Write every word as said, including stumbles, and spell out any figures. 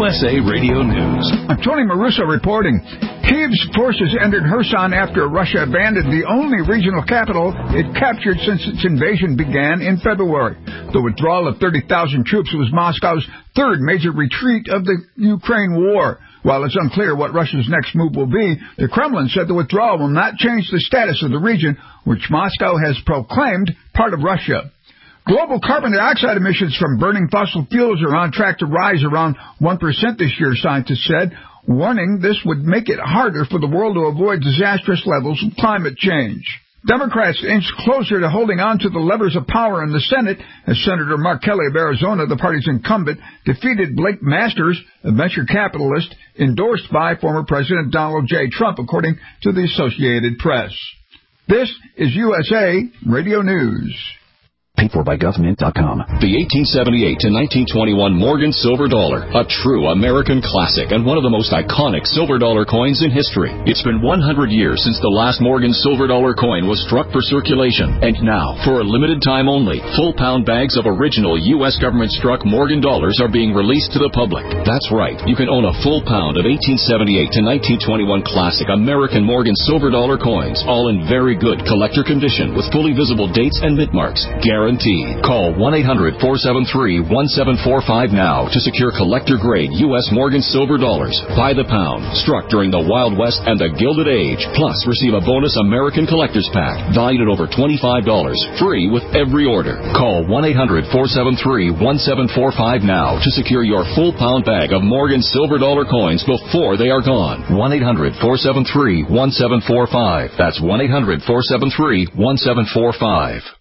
S A Radio News. I'm Tony Maruso reporting. Kiev's forces entered Kherson after Russia abandoned the only regional capital it captured since its invasion began in February. The withdrawal of thirty thousand troops was Moscow's third major retreat of the Ukraine war. While it's unclear what Russia's next move will be, the Kremlin said the withdrawal will not change the status of the region, which Moscow has proclaimed part of Russia. Global carbon dioxide emissions from burning fossil fuels are on track to rise around one percent this year, scientists said, warning this would make it harder for the world to avoid disastrous levels of climate change. Democrats inch closer to holding on to the levers of power in the Senate as Senator Mark Kelly of Arizona, the party's incumbent, defeated Blake Masters, a venture capitalist endorsed by former President Donald J. Trump, according to the Associated Press. This is U S A Radio News. Paid for by government dot com. The eighteen seventy-eight to nineteen twenty-one Morgan Silver Dollar, a true American classic and one of the most iconic silver dollar coins in history. It's been one hundred years since the last Morgan Silver Dollar coin was struck for circulation, and now, for a limited time only, full pound bags of original U S government-struck Morgan dollars are being released to the public. That's right, you can own a full pound of eighteen seventy-eight to nineteen twenty-one classic American Morgan Silver Dollar coins, all in very good collector condition with fully visible dates and mint marks. Guaranteed. Call one eight hundred four seven three one seven four five now to secure collector-grade U S Morgan Silver Dollars by the pound, struck during the Wild West and the Gilded Age. Plus, receive a bonus American Collector's Pack valued at over twenty-five dollars, free with every order. Call one eight hundred four seven three one seven four five now to secure your full pound bag of Morgan Silver Dollar coins before they are gone. one eight hundred four seven three one seven four five. That's one eight hundred four seven three one seven four five.